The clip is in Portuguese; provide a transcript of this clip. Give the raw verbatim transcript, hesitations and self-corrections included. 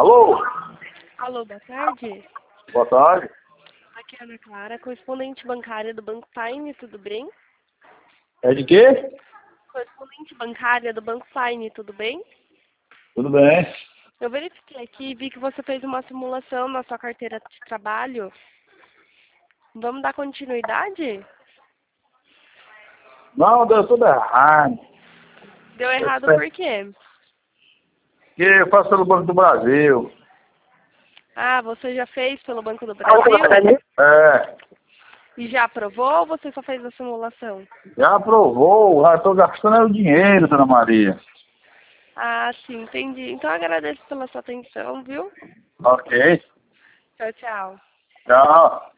Alô? Alô, boa tarde. Boa tarde. Aqui é a Ana Clara, correspondente bancária do Banco Paine, tudo bem? É de quê? Correspondente bancária do Banco Paine, tudo bem? Tudo bem. Eu verifiquei aqui e vi que você fez uma simulação na sua carteira de trabalho. Vamos dar continuidade? Não, deu tudo errado. Deu errado por quê? Que eu faço pelo Banco do Brasil. Ah, você já fez pelo Banco do Brasil? É. E já aprovou ou você só fez a simulação? Já aprovou, já estou gastando o dinheiro, dona Maria. Ah, sim, entendi. Então eu agradeço pela sua atenção, viu? Ok. Tchau, tchau. Tchau.